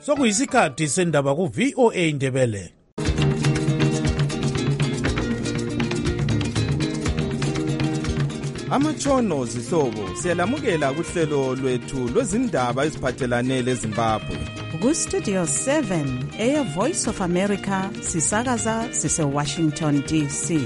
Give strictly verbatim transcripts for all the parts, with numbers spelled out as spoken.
sokuyisikhathi sendaba ku-V O A Ndebele. Amatshono zihlobo siyalamukela kuhlelo lwethu lwezindaba eziphathelane leZimbabwe. Ku-Studio seven, Air Voice of America, sisakaza sise-Washington D C.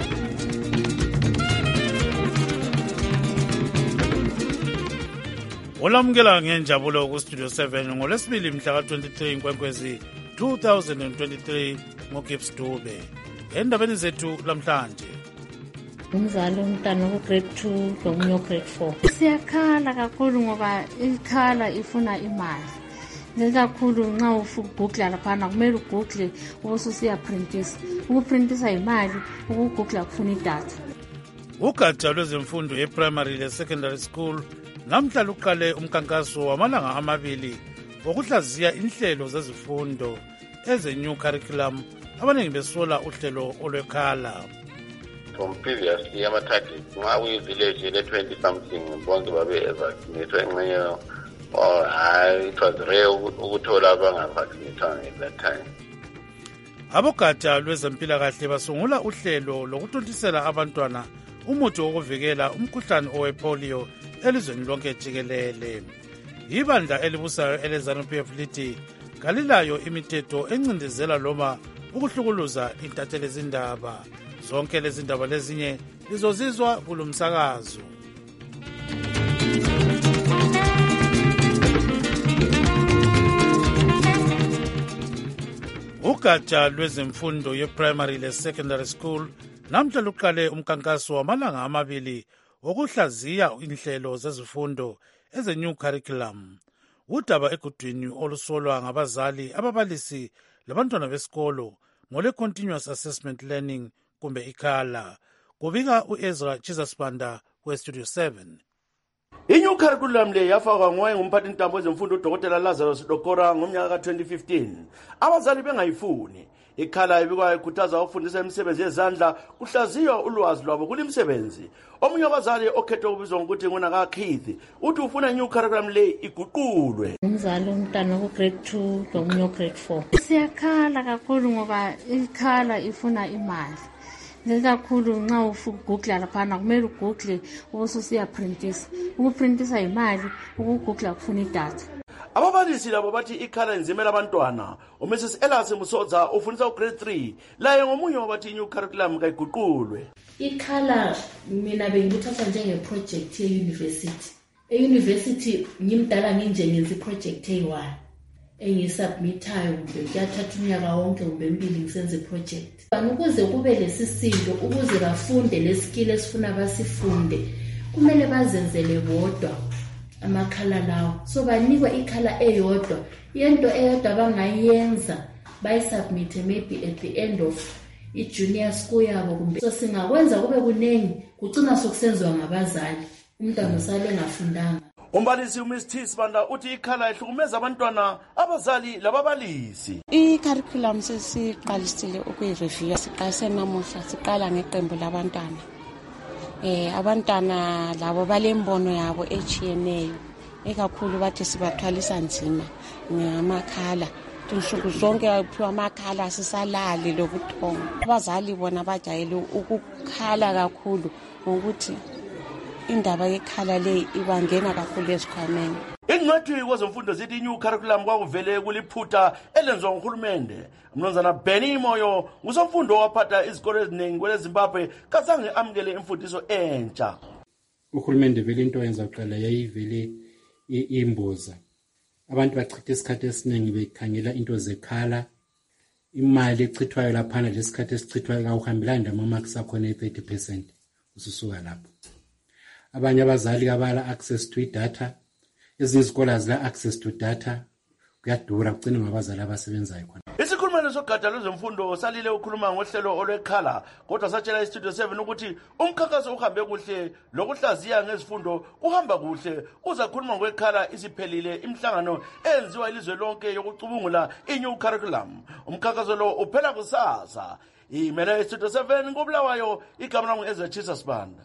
Olamukela ngenjabulo ku-Studio seven ngolesibili mhla ka-twenty-three Nkwenkwezi two thousand twenty-three ngoGibbs Dube. Endabeni zethu lamhlanje. Umzali umntana ku-grade two lomunye grade four. Siyakhala kakhulu ngoba ikhala ifuna imali. Ngekakhulu nxa ufugugla laphana kumele ugoogle ubususiyaprintisa. Ukuprintisa imali, ukugugla kufuna idatha. Ugatsha lwezemfundo ye-primary le-secondary school namhla luqale umkankaso wamalanga amabili wokuhlaziya inhlelo zezifundo eze-new curriculum abaningi besola uhlelo olwekhala. From previously ama-targets nxa kuyi-village ele-twenty something bonke babe-vaccinated enxenye or hayi it was rare ukuthola abangavaccinathwanga at that time. Abogatsha lwezempilakahle basungula uhlelo lokuthontisela abantwana umuthi wokuvikela umkhuhlane owepolio elizweni lonke jikelele. Ibandla elibusayo eleZANU-P F lithi kalilayo imithetho encindezela loma ukuhlukuluza intatheli zindaba. Zonke lezi ndaba lezinye lizozizwa kulomsakazo. Ugatsha lwezemfundo ye-primary le-secondary school namhla luqale umkankaso wamalanga amabili wokuhlaziya inhlelo zezifundo eze-new curriculum. Udaba egudwini olusolwa ngabazali, ababalisi labantwana besikolo ngole-continuous assessment learning kumbe ikhala. Kubika u-Ezra Chisasbanda we-Studio seven. I-new curriculum le yafakwa ngoye ngumphathintambo wezemfundo uDokotela Lazarus Dokora ngomnyaka ka-twenty fifteen. Abazali bengayifuni. Ikhala ibikwa ikhuthaza ukufundisa imisebenzi yezandla kuhlaziywa ulwazi lwabo kulimsebenzi. Omunye wabazali okhethwe ukubizwa ngokuthi nguna Keith uthi ufuna i-new curriculum le iguqulwe. Umzali umntana ku-grade two lomunye grade four. Siyakhala kakhulu ngoba ikhala ifuna imali. Ngekakhulu nxa ufugugla laphana kumele ugoogle ubususiyaprintisa. Ukuprintisa imali, ukugugla kufuna idatha. Ababalisi labo bathi ikhala inzimela abantwana. uMrs Elas Musoza ufundisa ugrade three laye ngomunye wabathi i-new curriculum kayiguqulwe. Ikhala mina bengithatha njengeproject ye-university. E-university ngimdala nginje ngenza iproject eyi-one engisubmithayo kumbe kuyathatha unyaka wonke kumbe mbili ngisenze iproject. Ukuze kube lesisindo, ukuze bafunde leskill esifuna basifunde, kumele bazenzele bodwa amakhala lawo. So banikwa ikhala eyodwa, yento eyodwa bangayenza bayisubmit maybe at the end of i-junior school yabo kumbe. So singakwenza kube kunengi kucina sokusenziwa ngabazali, umntwana usale engafundanga. Umbalisi uMiss Tisbanda uthi ikhala ihlukumeza abantwana, abazali lababalisi. I-curriculum sesiqalisile ukuyireview, siqalise namuhla, siqala ngeqembu labantwana. Eh abantwana labo balembono yabo echiyeneyo. Ekakhulu bathi sibathwalisa nzima ngamakhala. Insuku zonke ayiphiwa amakhala sisalali lobuthongo. Abazali bona bajayele ukukhala kakhulu ngokuthi indaba yekhala le ibangena kakhulu esikhwameni. Ingcwethu kwezemfundo zithi i-new curriculum kwakuvele kuliphutha elenziwa nguhulumende. Mnumzana Benny Moyo ngusomfundo waphatha izikole eziningi kweleZimbabwe kazange amukele imfundiso entsha. Uhulumende vele into yenza kuqala yayivele imboza. Abantu bachitha isikhathi esiningi bekhangela into zekhala. Imali echithwayo laphana lesikhathi esichithwayo akuhambelani namamarks akhona e-thirty percent ususuka lapho. Abanye abazali kabala access to data, ezinye izikole azila access to data, kuyadura kugcina ngabazali abasebenzayo khona. Isikhulumelo sogatsha lwezemfundo salile ukhuluma ngohlelo olwekhala, kodwa satshela iStudio seven ukuthi umkhankaso uhambe kuhle lokuhlaziya ngezifundo kuhamba kuhle. Uzakhuluma ngokwekhala isiphelile imhlangano eyenziwa ilizwe lonke yokucubungula i-new curriculum. Umkhankaso lo uphela kusasa. Imela iStudio seven ngobulawayo, igama lami ngu-Ezra Chisasbanda.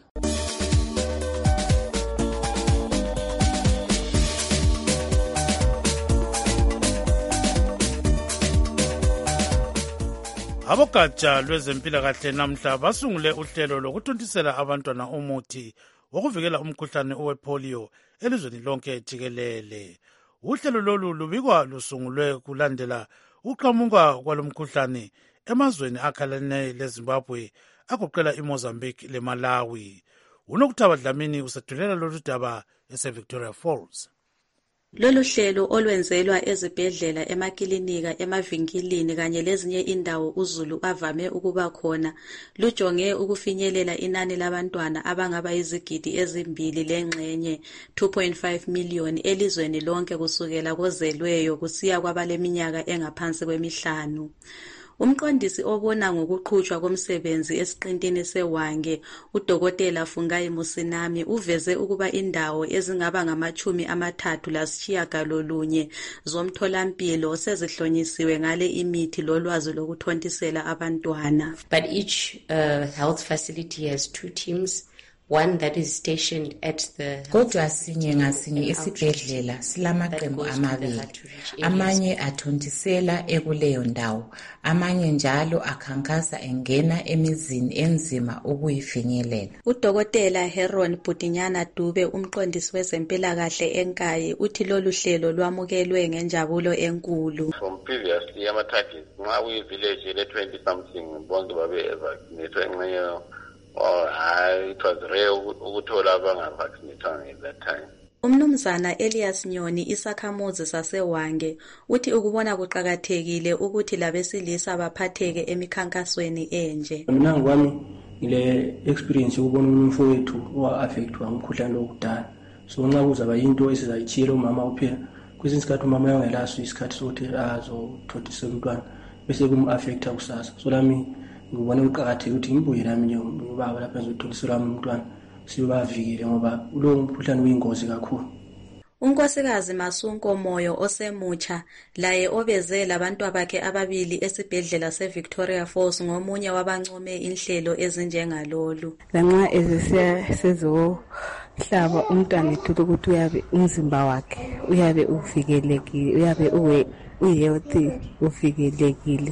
Abogatsha lwezempilakahle namhla basungule uhlelo lokuthontisela abantwana umuthi wokuvikela umkhuhlane owepolio elizweni lonke jikelele. Uhlelo lolu lubikwa lusungulwe kulandela ukuqhamuka kwalomkhuhlane emazweni akhalane leZimbabwe agoqela iMozambique leMalawi. Unokuthaba Dlamini usethulela lolu daba eseVictoria Falls. Lolu hlelo olwenzelwa ezibhedlela, emakilinika, emavinkilini kanye lezinye indawo uZulu avame ukuba khona lujonge ukufinyelela inani labantwana abangaba yizigidi ezimbili lengxenye two point five million elizweni lonke kusukela kozelweyo kusiya kwabaleminyaka engaphansi kwemihlanu. Umqondisi obona ngokuqhutshwa komsebenzi esiqintini seWange, uDokotela Fungai Musinami, uveze ukuba indawo ezingaba ngamachumi amathathu lasitshiyagalolunye zomtholampilo sezihlonyisiwe ngale imithi lolwazi lokuthontisela abantwana. But each uh, health facility has two teams. One that is stationed at the Kodwa sinye ngasinye isibhedlela silamaqembu amabili. Amanye athontisela ekuleyo ndawo, amanye njalo akhankasa engena emizini enzima ukuyifinyelela. Udokotela Heron Butinyana Dube, umqondisi wezempilakahle eNkayi, uthi lolu hlelo lwamukelwe ngenjabulo enkulu. From previously ama targets nxa uyi village le twenty something bonke babe vaccinated enxenye. Oh, hayi, it was rare ukuthola abangavaccinated at that time. Umnumzana Elias Nyoni, isakhamuzi saseWange, uthi ukubona kuqakathekile ukuthi labesilisa baphatheke emikhankasweni enje. Mina ngwami ile experience ukubona umfowethu owa affectwa ngumkhuhlane wokudala. So nxa kuzaba into esizayitshela umama uphela, kwesinye isikhathi umama uyangelaso isikhathi sokuthi azothotisela umntwana bese kum-affecta kusasa. So lami ngibona ukuqakatheka ukuthi ngibuye nami njengobaba lapha ngizotholisela umntwana sibavikele ngoba lo mkhuhlane uyingozi kakhulu. Unkosikazi Masunko Moyo osemutsha laye obeze labantu bakhe ababili esibhedlela seVictoria Falls ngomunye wabancome inhlelo ezinjengalolu. Lanxa ezisiya sezo hlaba umntwana ethu ukuthi uyabe umzimba wakhe uyabe uvikelekile, uyabe uwe uhealthy, uvikelekile.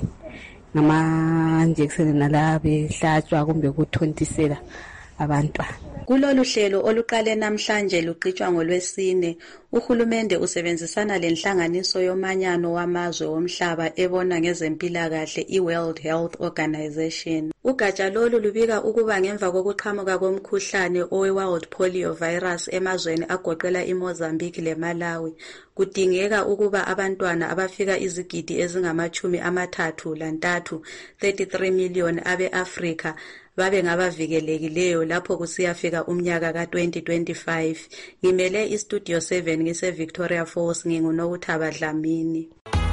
Nama injection nalabe hlatshwa kumbe ukuthontisela abantwana. Kulolu hlelo oluqale namhlanje luqitshwa ngolwesine, uhulumende usebenzisana lenhlanganiso yomanyano wamazwe womhlaba ebona ngezempilakahle iWorld Health Organization. Ugatsha lolu lubika ukuba ngemva kokuqhamuka komkhuhlane owe-World Polio virus emazweni agoqela iMozambique leMalawi, kudingeka ukuba abantwana abafika izigidi ezingamachumi amathathu lantathu thirty-three million abe-Afrika babe ngabavikelekileyo lapho kusiyafika umnyaka ka twenty twenty-five. Ngimele iStudio seven ngise Victoria Falls, ngingunokuthaba Dlamini.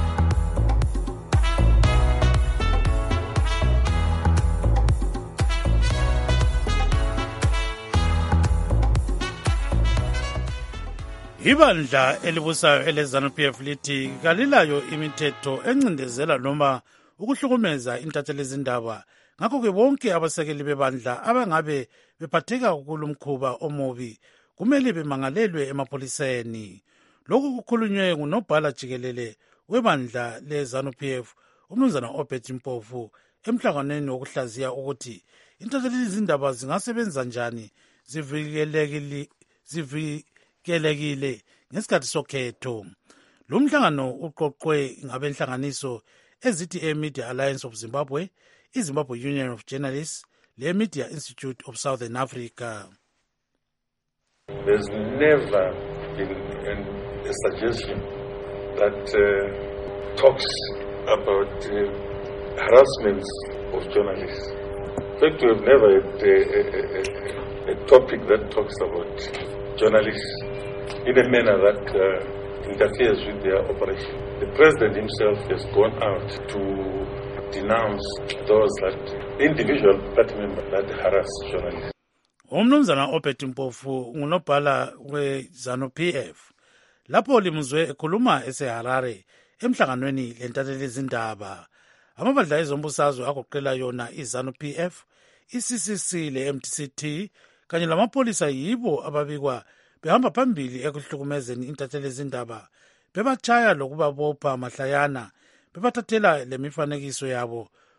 Ibandla elibusayo eleZANU-P F lithi kalilayo imithetho encindezela noma ukuhlukumeza intathelezindaba. Ngakho-ke bonke abasekeli bebandla abangabe bephatheka kulumkhuba omubi kumele bemangalelwe emapholiseni. Lokhu kukhulunywe ngunobhala jikelele webandla leZANU-P F, umnumzana Obert Mpofu, emhlanganweni wokuhlaziya ukuthi intathelezindaba zingasebenza njani zivikelekile zivikelekile ngesikhathi sokhetho. Lo mhlangano uqoqwe ngabenhlanganiso ezithi eMedia Alliance of Zimbabwe, iZimbabwe Union of Journalists, le Media Institute of Southern Africa. There's never been a suggestion that uh, talks about uh, harassment of journalists. In fact, we have never had a, a, a, a topic that talks about journalists in a manner that uh, interferes with their operation. The president himself has gone out to denounce those that individual party members that harass journalists. Umnumzana Obert Mpofu ngunobhala weZANU-P F lapho limuzwe ekhuluma eseHarare emhlanganweni lentathelezindaba. Amabandla ezombusazwe agoqela yona iZANU-P F, I-C C C le-M T C T kanye lamapolisa yibo ababikwa behamba phambili ekuhlukumezeni intathelezindaba, bebachaya lokubabopha mahlayana, bebathathela lemifanekiso yabo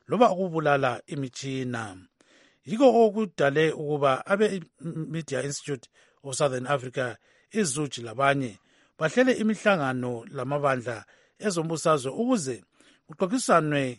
loba ukubulala imitshina. Yiko okudale ukuba abe Media Institute of Southern Africa izuji labanye bahlele imihlangano lamabandla ezombusazwe ukuze kuxoxisanwe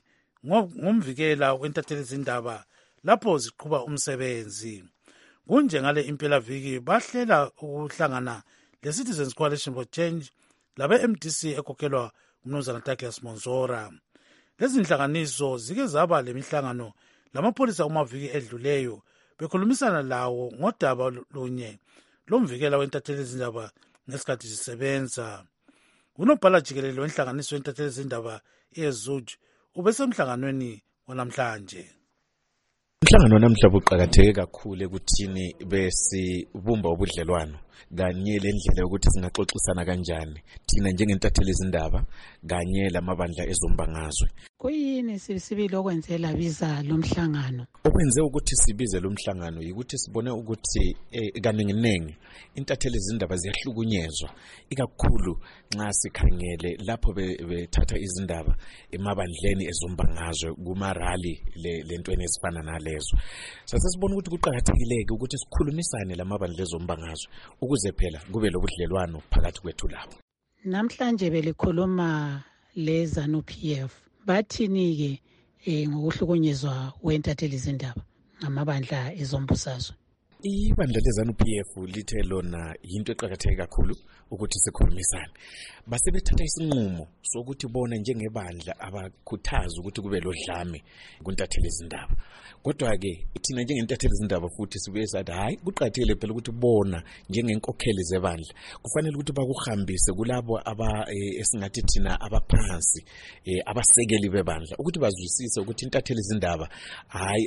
ngomvikela wentathelizindaba lapho ziqhuba umsebenzi. Kunje ngale impelaviki bahlela ukuhlangana le-Citizens Coalition for Change labe-M D C ekhokhelwa umnumzana Douglas Monzora. Lezi nhlanganiso zike zaba lemihlangano lamapholisa kumaviki edluleyo bekhulumisana lawo ngodaba lunye lomvikela wentathelizindaba ngesikhathi zisebenza. Unobhala jikelele wenhlanganiso wentathelizindaba ezuji ubesemhlanganweni wanamhlanje. Umhlangano namhlanje uqhakatheke kakhulu ekuthini besibumba ubudlelwano kanye lendlela yokuthi singaxoxisana kanjani thina njengentathelizindaba kanye lamabandla ezombangazwe. Kuyini sibili okwenzela biza lo mhlangano? Okwenze ukuthi sibize lo mhlangano yikuthi sibone ukuthi eh, kaninginengi intathelizindaba ziyahlukunyezwa ikakhulu nxa sikhangele lapho bethatha izindaba emabandleni ezombangazwe kumarali lentweni ezifana nalezo. Sase sibone ukuthi kuqhakathekileke ukuthi sikhulumisane lamabandla ezombangazwe ukuze phela kube lobudlelwano phakathi kwethu lapho. Namhlanje belikhuluma lezanu P F. Bathini ke eh, ngokuhlukunyezwa wentathelizindaba ngamabandla ezombusazwe? Ibandla lezanu P F lithe lona yinto eqhakatheke kakhulu ukuthi sikhulumisane. Base bethatha isinqumo sokuthi bona njengebandla abakhuthaza ukuthi kube lodlame kuntathelizindaba. Kodwa ke thina njengentathelizindaba futhi sibuye sathi hayi kuqhathekile phela ukuthi bona njengenkokheli zebandla kufanele ukuthi bakuhambise kulabo aba esingathi thina abaphansi abasekeli bebandla ukuthi bazwisise ukuthi intathelizindaba hayi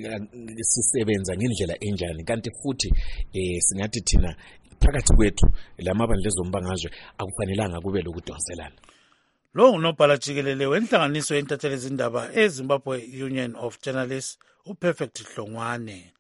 sisebenza ngendlela enjani kanti futhi singathi thina phakathi kwethu lamabandla ezombangazwe akufanelanga kube lokudonselana. Lo unobhala jikelele wenhlanganiso yentathelizindaba eZimbabwe Union of Journalists uPerfect Hlongwane.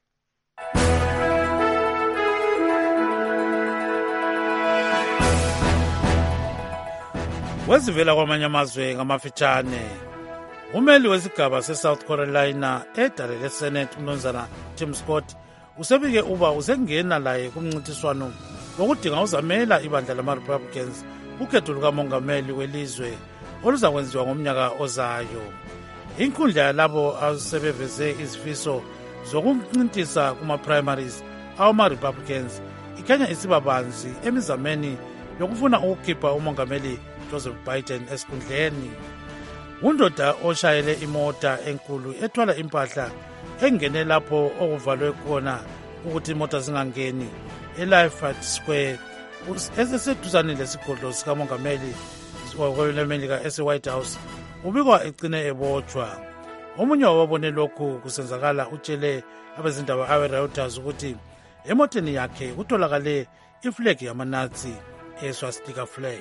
Wezivela kwamanye amazwe ngamafitshane, umeli wesigaba se-South Carolina edale le-Senate umnumzana Tim Scott usebike uba usengena laye kumncintiswano wokudinga uzamela ibandla lama-Republicans ukhetho lukamongameli welizwe oluzakwenziwa ngomnyaka ozayo. Inkundla yalabo asebeveze izifiso zokuncintisa kuma-primaries awama-Republicans ikhanya isibabanzi emizameni yokufuna ukukhipha umongameli Joseph Biden esikhundleni. Undoda oshayele imota enkulu ethwala impahla engene lapho okuvalwe khona ukuthi imota zingangeni eLafayette Square eseseduzane lesigodlo sikamongameli welemelika ese-White House ubikwa egcine ebotshwa. Omunye wababone lokhu kusenzakala utshele abezindaba abe-Reuters ukuthi emoteni yakhe kutholakale iflag yama-Nazi eswastika flag.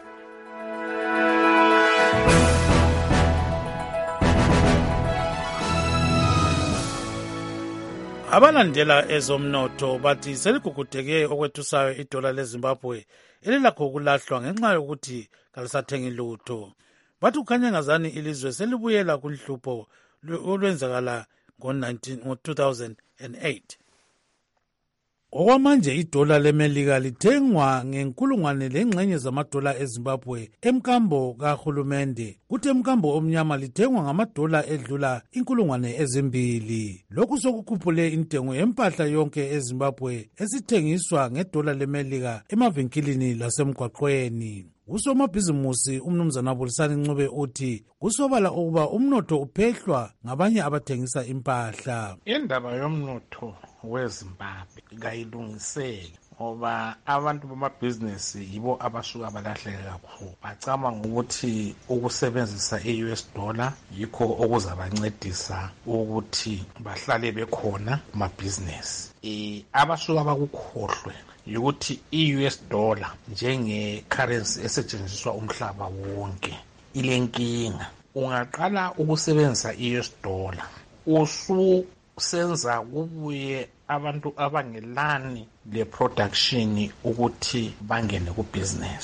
Abalandela ezomnotho bathi seligugudeke okwethusayo idola leZimbabwe elilakho ukulahlwa ngenxa yokuthi kalisathengi lutho. Bathi kukhanya ngazani ilizwe selibuyela kunhlupho olwenzakala ngo-two thousand eight. Okwamanje idola lemelika lithengwa ngenkulungwane lengxenye zamadola eZimbabwe emkambo kahulumende, kuthi emkambo omnyama lithengwa ngamadola edlula inkulungwane ezimbili. Lokhu sokukhuphule intengo yempahla yonke eZimbabwe esithengiswa ngedola lemelika emavinkilini lasemgwaqweni. Usomabhizimusi umnumzana Bulisani Ncube uthi kusobala ukuba umnotho uphehlwa ngabanye abathengisa impahla. Indaba yomnotho weZimbabwe kayilungiseki ngoba abantu bamabhizinesi yibo abasuka balahleke kakhulu. Bacabanga ukuthi ukusebenzisa i-U S dollar yikho okuzabancedisa ukuthi bahlale bekhona kumabhizinesi. E, abasuka bakukhohlwe yukuthi i-U S dollar njenge currency esetshenziswa umhlaba wonke ilenkinga. Ungaqala ukusebenzisa i-U S dollar ususenza kubuye abantu abangelani le production ukuthi bangene ku business.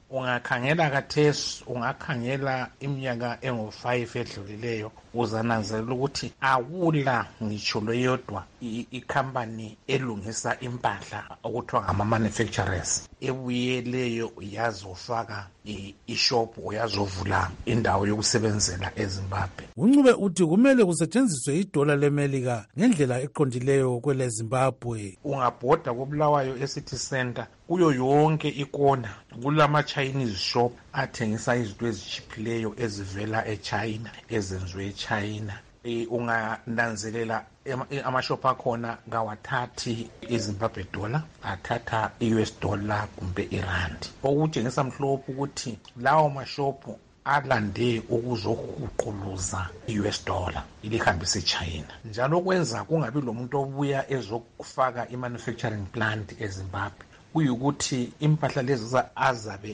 ungakhangela kathesi ungakhangela iminyaka engu five edlulileyo uzananzelela ukuthi akula ngitsho leyodwa i-company elungisa impahla okuthiwa ngama-manufacturers ebuyeleyo yazofaka ishop uyazovula indawo yokusebenzela eZimbabwe. uNcube uthi kumele kusetshenziswe idola leMelika ngendlela eqondileyo kwele Zimbabwe. Ungabhoda koBulawayo eCity Center kuyo yonke ikona kulama-Chinese shop athengisa izinto ezitshiphileyo ezivela eChina ezenziwe eChina. E, ungananzelela amashop akhona ngawathathi iZimbabwe dollar athatha i-U S dollar kumbe irandi, okutshengisa mhlophe ukuthi lawo mashopu alande ukuzohuquluza i-U S dollar ilihambisa eChina, njalo kwenza kungabi lo muntu obuya ezokufaka i-manufacturing plant eZimbabwe kuyukuthi impahla lezi azabe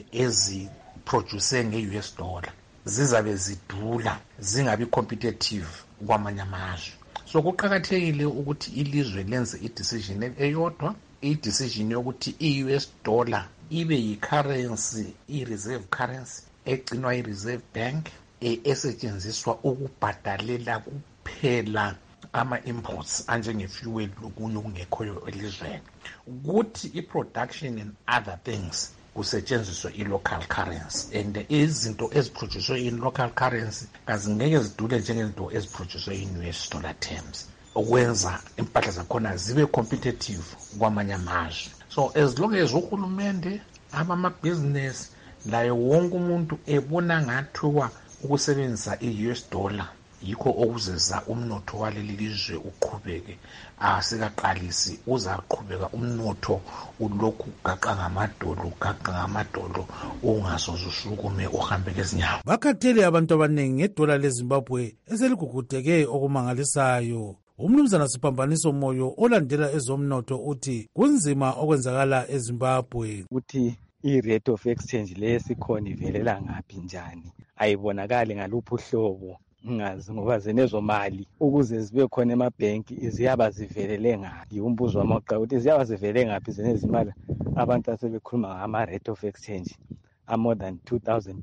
eziproduce nge-U S dollar zizabe zidula zingabi competitive kwamanye amazwe. So kuqakathekile ukuthi ilizwe lenze i-decision eyodwa, i-decision yokuthi i-U S dollar ibe yi-currency, i-reserve currency egcinwa i-Reserve Bank esetshenziswa ukubhadalela kuphela ama-imports anjenge-fuel lokunye okungekhoyo elizweni, ukuthi i-production and other things kusetshenziswe i-local currency, and izinto eziproducwe in-local currency kazingeke zidule njengezinto eziproducwe in-U S dollar terms, okwenza impahla zakhona zibe competitive kwamanye amazwe. So as long as uhulumende abamabhizinesi laye wonke umuntu ebona ngathiwa ukusebenzisa i-U S dollar yikho okuzeza umnotho waleli lizwe uqhubeke, asikaqalisi uzaqhubeka umnotho ulokhu gaqa ngamadolo gaqa ngamadolo ungasoze usukume uhambe ngezinyawo. Bakhathele abantu abaningi ngedola leZimbabwe eseligugudeke okumangalisayo. Umnumzana Sipambaniso Moyo olandela ezomnotho uthi kunzima okwenzakala eZimbabwe, uthi i-rate of exchange lesikhona ivelela ngaphi njani ayibonakali ngaluphi uhlobo ngazi ngoba zenezo mali ukuze zibe khona emabhenki ziyaba zivelele ngaphi. Umbuzo wami oqala ukuthi ziyaba zivele ngaphi zenezimali abantu asebekhuluma ngama-rate of exchange a more than two thousand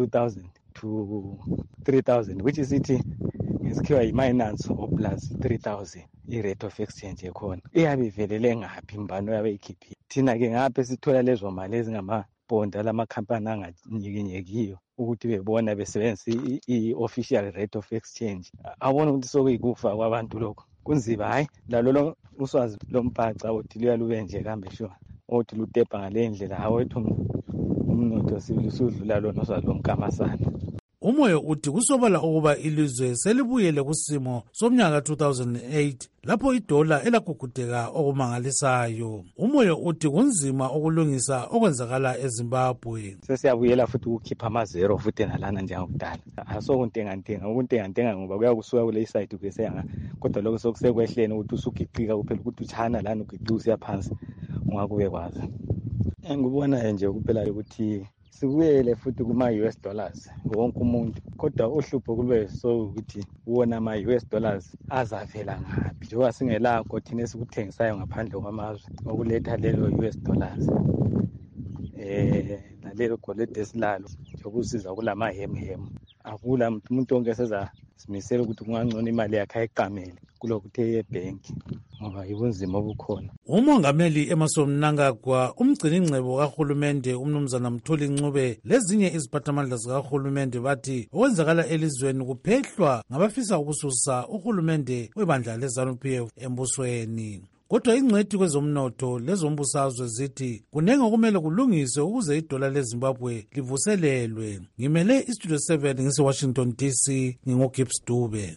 to three thousand, which is it ngesikhiwa yi-minus or plus three thousand. I-rate of exchange ekhona iyabe ivelele ngaphi, mbano yabe ikhiphi. Thina-ke ngapha esithola lezo mali ezingamabhonda lamakhampani anganyikinyekiyo ukuthi bebona besebenzisa i-official rate of exchange. Abona ukuthi sokuyikufa kwabantu lokho kunzima. Hayi lalo uswazi lombhaca uthi luyalube nje kambe sure uthi lutepa ngale ndlela awethu umnotho silusudlula lona uswazi lomkamasana. Umoyo uthi kusobala ukuba ilizwe selibuyele kusimo somnyaka two thousand eight lapho idola elagugudeka okumangalisayo. Umoyo uthi kunzima ukulungisa okwenzakala eZimbabwe. Sesiyabuyela futhi ukukhipha amazero futhi nalana njengokudala. Asokuntengantenga ukuntengantenga ngoba kuyakusuka kule side kweseyanga, kodwa lokho sokusekwehleni ukuthi usugiqika kuphela ukuthi uchana lana ugiqika usiya phansi ungakube kwazi. Engibona nje kuphela ukuthi sibuyele futhi kuma-U S dollars wonke umuntu, kodwa uhlupho kube so ukuthi wona ama-U S dollars azavela ngaphi njengoba singelakho thina esikuthengisayo ngaphandle kwamazwe okuletha lelo U S dollars eh nalelo golide esilalo njokusiza kulamahemhemu. Akula umuntu onke seza simisela ukuthi kungangcono imali yakhe ayiqamele kulokuthe ebhenki ngoba yibunzima obukhona. Umongameli Emmerson Mnangagwa, umgcini ngcebo kahulumende umnumzana Mthuli Ncube lezinye iziphathamandla zikahulumende bathi okwenzakala elizweni kuphehlwa ngabafisa ukususa uhulumende webandla leZANU P F embusweni. Kodwa ingcwethi kwezomnotho lezombusazwe zithi kunenge okumele kulungiswe ukuze idola leZimbabwe livuselelwe. Ngimele iStudio seven ngise-Washington D C, nginguGibbs Dube.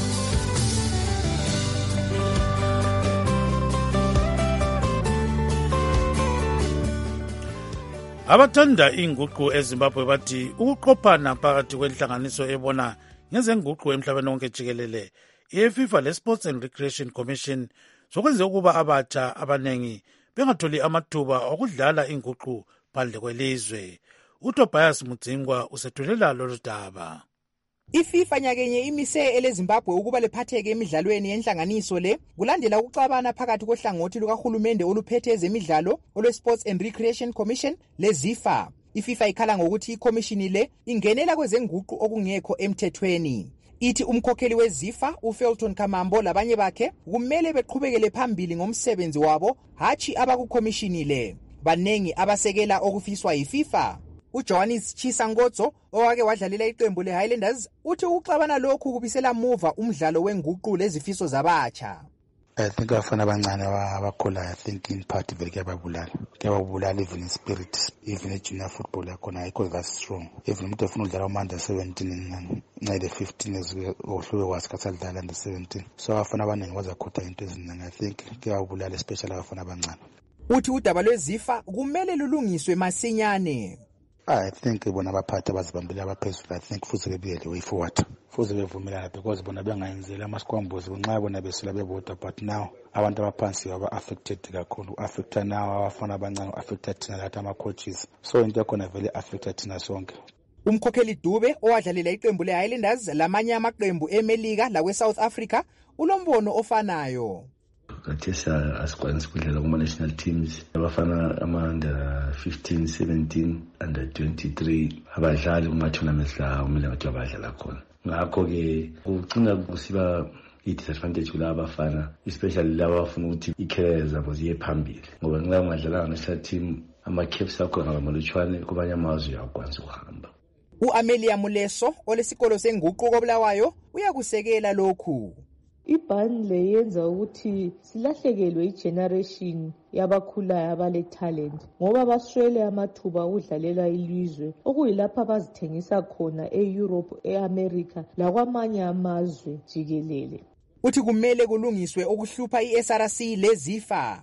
Abathanda inguqu eZimbabwe bathi ukuqophana phakathi kwenhlanganiso ebona ngezenguqu emhlabeni wonke jikelele i-FIFA le-Sports and Recreation Commission sokwenza ukuba abatsha abanengi bengatholi amathuba okudlala inguqu phandle kwelizwe. uTobias Mudzingwa usethulela lolu daba. iFIFA nyakenye imise eleZimbabwe ukuba lephatheke emidlalweni yenhlanganiso le kulandela ukucabana phakathi kohlangothi lukahulumende oluphethe ezemidlalo olwe-Sports and Recreation Commission leZIFA. iFIFA ikhala ngokuthi ikhomishini le ingenela kwezenguqu okungekho emthethweni. Ithi umkhokheli weZIFA uFelton Kamambo labanye bakhe kumele beqhubekele phambili ngomsebenzi wabo hachi abakukhomishini le. Banengi abasekela okufiswa iFIFA. uJohannes Chisangozo owake wadlalela iqembu leHighlanders uthi ukuxabana lokhu kubisela muva umdlalo wenguqu lezifiso zabatsha. I think abafana abancane abakhulayo, I think in part vele kuyababulala kuyababulala even in spirit, even in junior football yakhona ayikho that strong. Even umuntu efuna udlala umanda seventeen ncede fifteen years ohlube wasikhathi adlala under seventeen, so abafana abaningi bazakhutha into eziningi. I think kuyababulala especially abafana abancane. Uthi udaba lweZIFA kumele lulungiswe masinyane. I think bona abaphathi abazibambile abaphezulu, I think futhi bebuyele way forward futhi bevumelana because bona bengayenzeli amasikwambuzi kunxa bona besula bebodwa, but now abantu abaphansi aba affected kakhulu, affecta now abafana abancane, affected thina lathi ama coaches, so into yakhona vele affected thina sonke. Umkhokheli Dube owadlalela iqembu leHighlanders lamanye amaqembu eMelika lawe South Africa ulombono ofanayo. Kathesi asikwanisi kudlala kuma national teams abafana ama-under fifteen, seventeen, under twenty-three abadlali kuma-tournaments la kumele ngathi abadlala khona. Ngakho-ke kucinga kusiba i-disadvantage kulaba abafana, especially laba abafuna ukuthi i-career zabo ziye phambili, ngoba nxa ungadlalanga national team ama-caps akho ngaba malutshwane kubanye amazwe uyakwanisa ukuhamba. U-Amelia Muleso olesikolo senguqu koBulawayo uyakusekela lokhu. Ibhani le yenza ukuthi silahlekelwe igeneration yabakhulayo abale talent ngoba baswele amathuba okudlalela ilizwe okuyilapha abazithengisa khona e-Europe, e-America lakwamanye amazwe jikelele. Uthi kumele kulungiswe okuhlupha i-S R C leZIFA.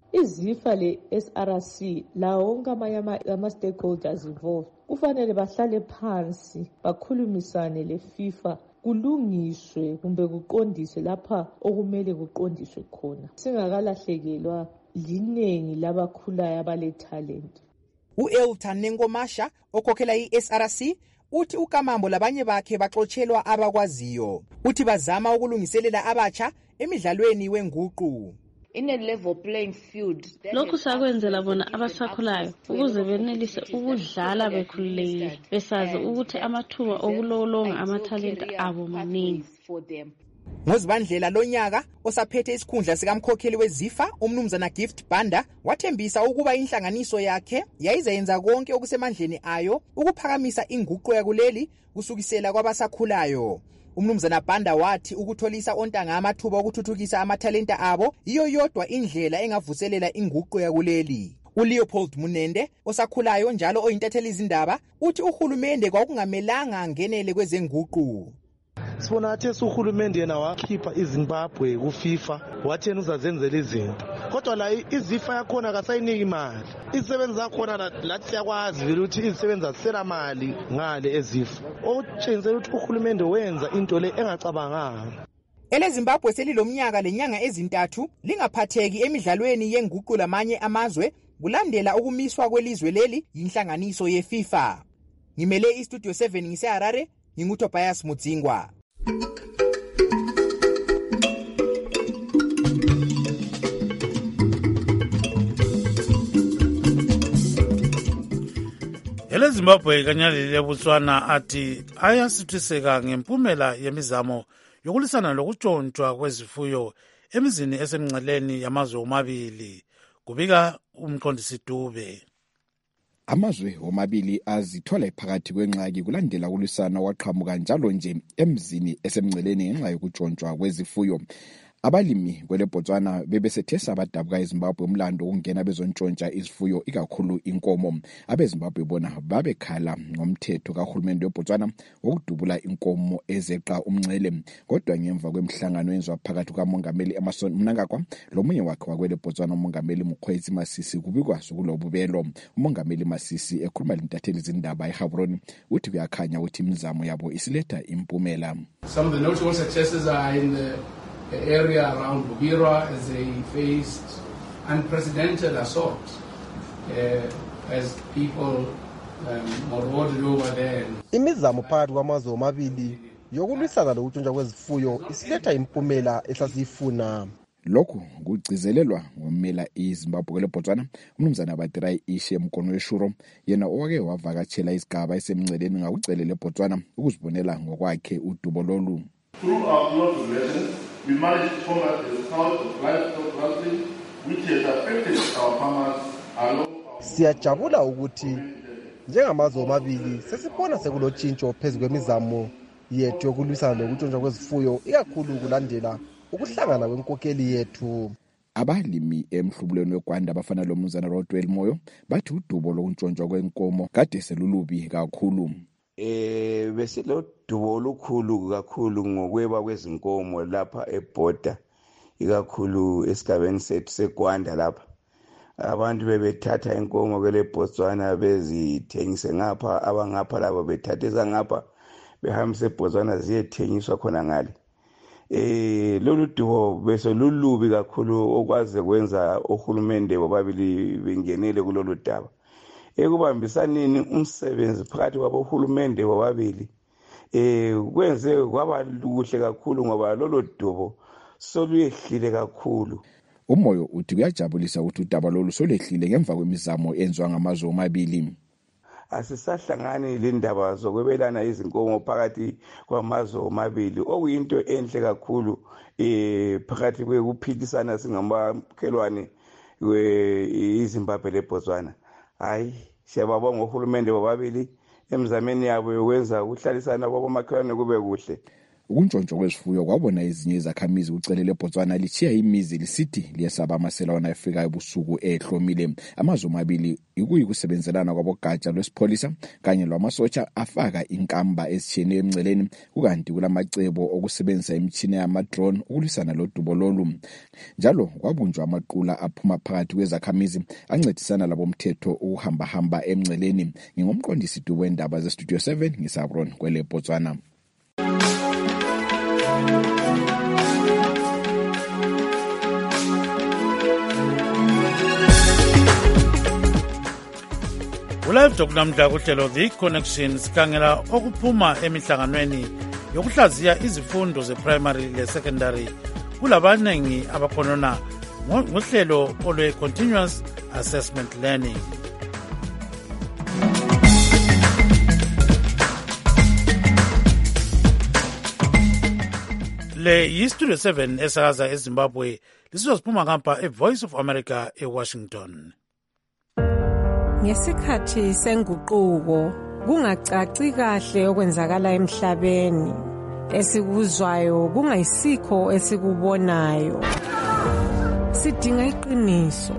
iZIFA le-S R C lawo wonke amanye ama-stakeholders involved kufanele bahlale phansi bakhulumisane le-FIFA kulungiswe kumbe kuqondiswe lapha okumele kuqondiswe khona, singakalahlekelwa linengi labakhulayo abale talent. U-Elton Nengomasha okhokhela i-S R C uthi uKamambo labanye bakhe baxotshelwa abakwaziyo, uthi bazama ukulungiselela abatsha emidlalweni wenguqu. In a level playing field. Lokhu sakwenzela bona abasakhulayo ukuze benelise ukudlala bekhululekile besazi ukuthi amathuba okulolonga amathalenta abo maningi. Ngozibandlela lonyaka osaphethe isikhundla sikamkhokheli weZIFA umnumzana Gift Banda wathembisa ukuba inhlanganiso yakhe yayizenza konke okusemandleni ayo ukuphakamisa inguqu yakuleli kusukisela kwabasakhulayo. Umnumzana Banda wathi ukutholisa ontanga amathuba okuthuthukisa amathalenta abo iyo yodwa indlela engavuselela inguqu yakuleli. uLeopold Munende osakhulayo njalo oyintatheli izindaba uthi uhulumende kwakungamelanga angenele kwezenguqu. Sibona athi uhulumende yena wakhipha iZimbabwe kuFIFA wathi yena uzazenzela izinto, kodwa la iZIFA yakhona akasayiniki imali. Izisebenzi zakhona lathi siyakwazi vele ukuthi izisebenzi azisela mali ngale eZIFA, okutshengisa ukuthi uhulumende wenza into le engacabanganga. EleZimbabwe selilomnyaka lenyanga ezintathu lingaphatheki emidlalweni yenguqu lamanye amazwe kulandela ukumiswa kwelizwe leli yinhlanganiso yeFIFA. Ngimele iStudio seven ngiseHarare, nginguTobias Mudzingwa. EleZimbabwe kanyalile Botswana athi ayasithiseka ngempumela yemizamo yokulisana lokutshontshwa kwezifuyo emizini esemngceleni yamazwe omabili, kubika umqondisi Dube. Amazwe omabili azithola phakathi kwengxaki kulandela kulisana waqhamuka njalo nje emzini esemngceleni ngenxa yokutshontshwa kwezifuyo. Abalimi kwele Botswana bebesethesa abadabuka eZimbabwe umlando ungena bezontshontsha izifuyo ikakhulu inkomo. AbeZimbabwe bona babekhala ngomthetho kahulumende weBotswana wokudubula inkomo ezeqa umngcele, kodwa ngemva kwemhlangano yenzwa phakathi kaMongameli Emmerson Mnangagwa lomunye wakhe wakwele Botswana uMongameli Mokgweetsi Masisi kubikwa sokulobubelo. UMongameli Masisi ekhuluma lintatheli izindaba eGaborone uthi kuyakhanya ukuthi imizamo yabo isiletha impumela. Some of the notable successes are in the The area around Bugirwa as they faced unprecedented assault uh, as people um, marauded over there. Imizamo phakathi kwamazwe omabili yokulwisana lokuntshontsha kwezifuyo isiletha impumela esasiyifuna. lokhu kugcizelelwa ngomela iZimbabwe leBotswana umnumzana Batirai Ishe Mkonweshuro yena owake wavakatshela isigaba esemngceleni ngakucele leBotswana ukuzibonela ngokwakhe udubo lolu. Through our close relations, we managed to combat the scourge of livestock rustling, which has affected our farmers along our... Siyajabula ukuthi njengamazwe omabili sesibona sekulotshintsho phezu kwemizamo yethu yokulwisana nokutshontshwa kwezifuyo ikakhulu kulandela ukuhlangana kwenkokheli yethu. Abalimi emhlubulweni weGwanda abafana lo mnumzana Rodwell Moyo bathi udubo lokuntshontsha kwenkomo kade selulubi kakhulu. Eh besilo dubo olukhulu kakhulu ngokweba kwezinkomo lapha eBorder ikakhulu esigabeni sethu seGwanda lapha. Abantu bebethatha inkomo kwele Botswana bezithengise ngapha abangapha labo bethathisa ngapha behambise eBotswana ziyethengiswa khona ngale. Eh lolu dubo bese lulubi kakhulu okwaze kwenza ohulumende bobabili bengenele kulolu daba. Ekubambisaneni umsebenzi phakathi kwabohulumende bobabili eh kwenze kwaba luhle kakhulu ngoba lolu dubo soluyehlile kakhulu. Umoyo uthi kuyajabulisa ukuthi udaba lolu solehlile ngemva kwemizamo enzwa ngamazwe omabili. Asisahlangani lendaba zokwebelana izinkomo phakathi kwamazwe omabili okuyinto enhle kakhulu eh phakathi kwekuphilisana singamakhelwane weZimbabwe leBotswana. Hayi siyababonga uhulumende bobabili emzameni yabo yokwenza ukuhlalisana kwabomakhelwane kube kuhle. Ukuntshontsho kwezifuyo kwabona ezinye izakhamizi ucele leBotswana lichiya imizi lisithi liyesaba amasela wona efika ebusuku ehlomile. Amazwe amabili ikuyisebenzelana kwabogatsha lwesipholisa kanye lwamasotsha afaka inkamba ezitshiyeneyo emngceleni kukanti kulamacebo okusebenzisa imitshini yama-drone ukulwisana lodubo lolu. Njalo kwabunjwa amaqula aphuma phakathi kwezakhamizi ancedisana labomthetho ukuhamba hamba emngceleni. Ngingumqondisi dubo wendaba zeStudio seven ngisabron kwele Botswana. Ulive Talk namhla kuhlelo The Connection sikhangela okuphuma emihlanganweni yokuhlaziya izifundo ze-primary le-secondary kulabanengi abakhonona ngohlelo olwe-continuous assessment learning. Le yi-Studio seven esakaza eZimbabwe lisizoziphuma ngapha e-Voice of America eWashington. Ngesikhathi senguquko kungacaci kahle okwenzakala emhlabeni esikuzwayo kungayisikho esikubonayo. Sidinga iqiniso.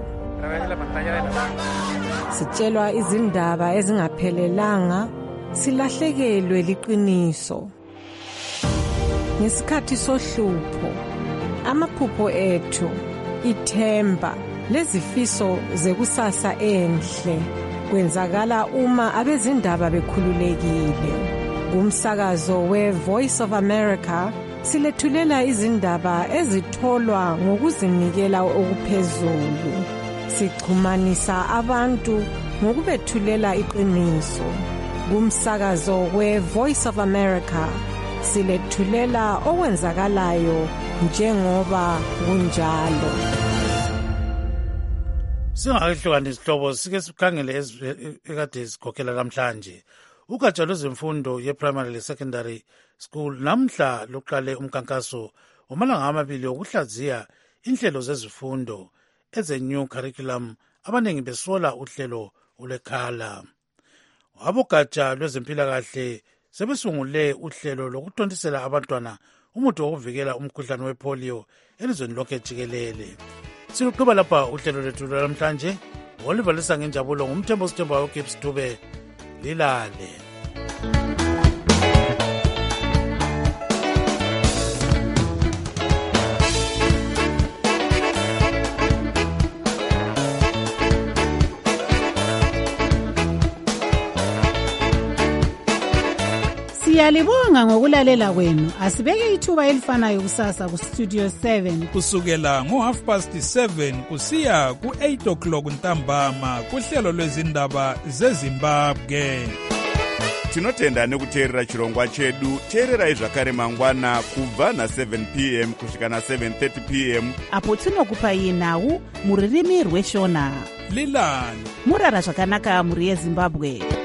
Sitshelwa izindaba ezingaphelelanga silahlekelwe liqiniso. Ngesikhathi sohlupho amaphupho ethu ithemba lezifiso zekusasa enhle kwenzakala uma abezindaba bekhululekile. Kumsakazo we-Voice of America silethulela izindaba ezitholwa ngokuzinikela okuphezulu. Sichumanisa abantu ngokubethulela iqiniso. Kumsakazo we-Voice of America silethulela okwenzakalayo njengoba kunjalo. Singakehlukana isihlobo sike sikhangele ekade sikhokhela namhlanje. Ugatsha lwezemfundo ye-primary le-secondary school namhla luqale umkankaso wamalanga amabili okuhlaziya inhlelo zezifundo eze-new curriculum abanengi besola uhlelo ulekhala. Abogatsha lwezempilakahle sebesungule uhlelo lokuthontisela abantwana umuthi wokuvikela umkhuhlane wepolio elizweni lonke jikelele. Siluqhuba lapha uhlelo lethu namhlanje olivalisa ngenjabulo ngumthembo sithembayo uGibbs Dube lilale. Siyalibonga ngokulalela kwenu. Asibeke ithuba elifanayo kusasa ku Studio seven kusukela ngo half past seven kusiya ku eight o'clock ntambama kuhlelo lwezindaba zeZimbabwe. tinotenda nekuteerera chirongwa chedu. Teererai zvakare mangwana kubva na seven p m kusvika na seven thirty p m apo tinokupai nhau mururimi rweshona. Lilani murara zvakanaka muri yeZimbabwe.